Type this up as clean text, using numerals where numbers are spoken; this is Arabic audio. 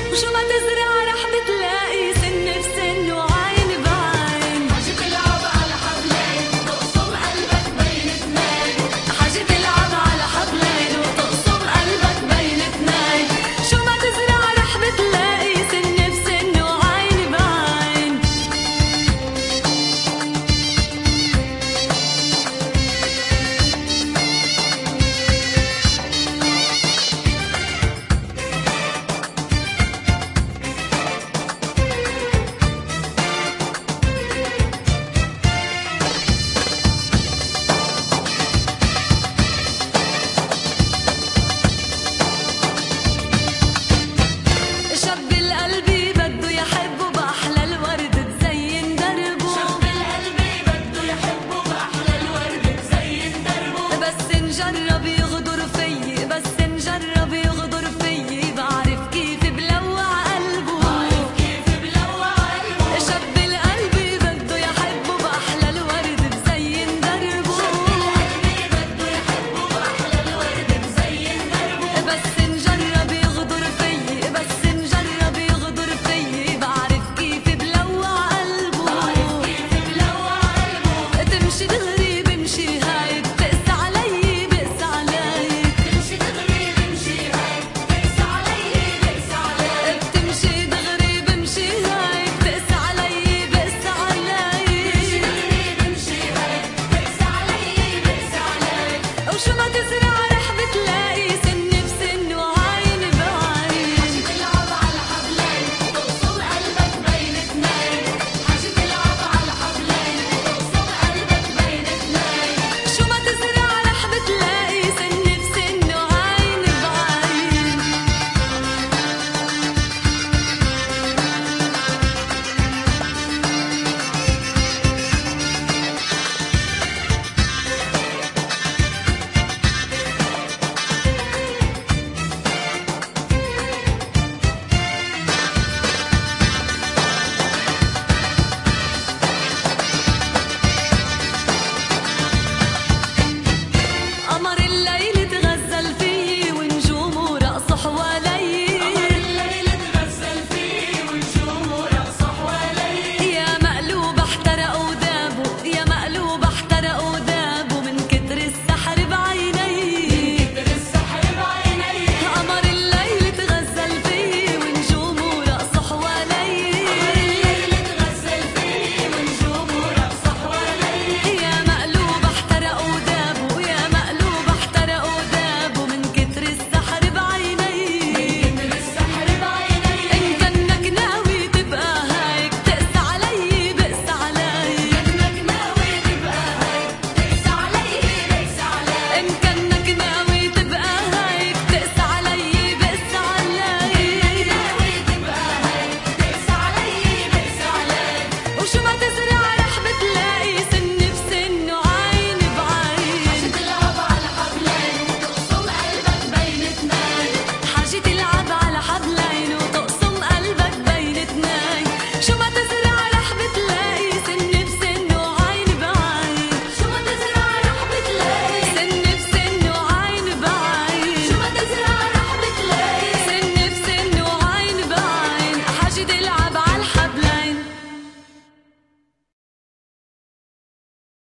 وشو ما تزرع رح بتلاقي سن بسن وعين بعين. حاجة تلعب على حبلين وتقسم قلبك بين اثنين. حاجة تلعب على حبلين وتقسم قلبك بين اثنين. شو ما تزرع رح بتلاقي سن بسن وعين بعين. شاب القلب بده يحبه بأحلى الورد تزين دربه. شاب القلب بده يحبه بأحلى الورد تزين دربه. بس نجرب يغدر فيي، بس نجرب يغدر فيي، بعرف كيف بلوع قلبه. بعرف كيف بلوع قلبه. شاب القلب بده يحبه بأحلى الورد تزين دربه. شاب القلب بده يحبه بأحلى الورد تزين دربه. بس نجرب يغدر فيي، بس نجرب يغدر فيي، بعرف كيف بلوع قلبه. بعرف كيف بلوع قلبه. تمشي دغري بمشي هاي بتقسى علي بقسى عليك. تمشي دغري بمشي هاي بتقسى علي بقسى عليك. بتمشي دغري بمشي هاي بتقسى علي بقسى عليك. تمشي دغري بمشي هاي بتقسى علي بقسى عليك. وشو ما تزرع رح بتلاقي سن بسن وعين بعين. حاجة تلعب على حبلين وتقسم قلبك بين اثنين. حاجة تلعب على حبلين وتقسم قلبك بين اثنين. شو ما تزرع رح بتلاقي سن بسن وعين بعين. قمر الليل تغزل فيي ونجومه رقص حوالي. قمر الليل تغزل فيي ونجومه رقص حوالي. يا مقلوب احترق ودابه، يا مقلوب احترق ودابه من كتر السحر بعيني. من كتر السحر بعيني. قمر الليل تغزل فيي ونجومه رقص حوالي. قمر الليل تغزل فيي ونجومه رقص حوالي. يا مقلوب احترق ودابه، يا مقلوب احترق ودابه من كتر السحر بعيني. من كتر السحر بعيني. إن كنك ناوي تبقى هيك تقسى علي بقسى عليك. كنك ناوي تبقى هيك تقسى علي بقسى عليك. إن كنك ناوي تبقى هيك تقسى علي بقسى عليك. ناوي تبقى هيك تقسى علي بقسى عليك. وشو ما تزرع رح بتلاقي سن بسن وعين بعين. حاجة تلعب على حبلين وتقسم قلبك بين اثنين. حاجة تلعب على حبلين وتقسم قلبك بين اثنين. شو ما تزرع